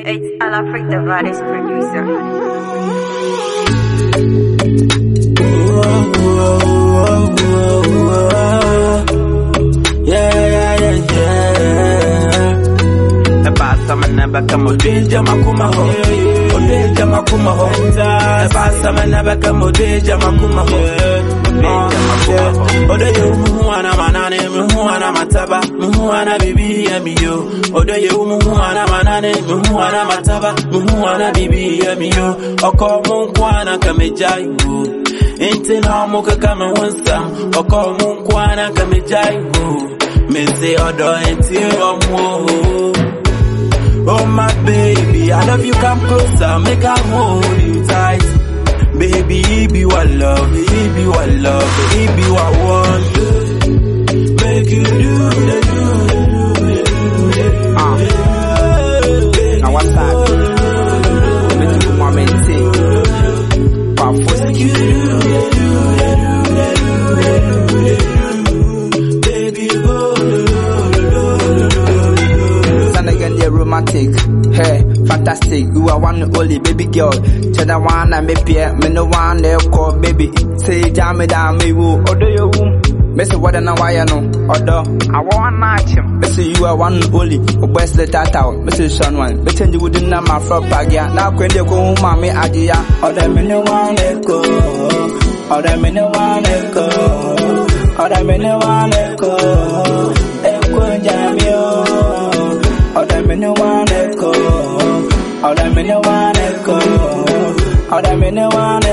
It's Alafric, the baddest producer. Never come with Deja Makuma ho. Deja Makuma ho. Basa man never come with Deja Makuma ho. Odo yo muana manane muana mataba muana bibi yamiyo. Odo yo muana manane muana mataba muana bibi yamiyo. Oko munkwana kamejayu. Inte na muka kama wansa. Oko munkwana kamejayu. Me say odo enti omo. Oh my baby, I love you, come closer, make I hold you tight. Baby, be what love, be what love, be what want. Make you do now what's that? Make you want me to say, make you baby, again, you're romantic, hey, fantastic. You are one and only baby girl. Cheddar one and me peer, me no one they call baby. Say jam me down, me woo, order your womb. Miss what and why I know, order. I want match him. Miss you are one and only. West the tata, Mrs. Sean one. But you wouldn't know my frog bagia. Now when you go home, mommy, Adia. Order me no one echo. Order me no one echo. Order me no one echo. Echo jamio. Oda me no one echo. Oda me no one echo. Oda me no one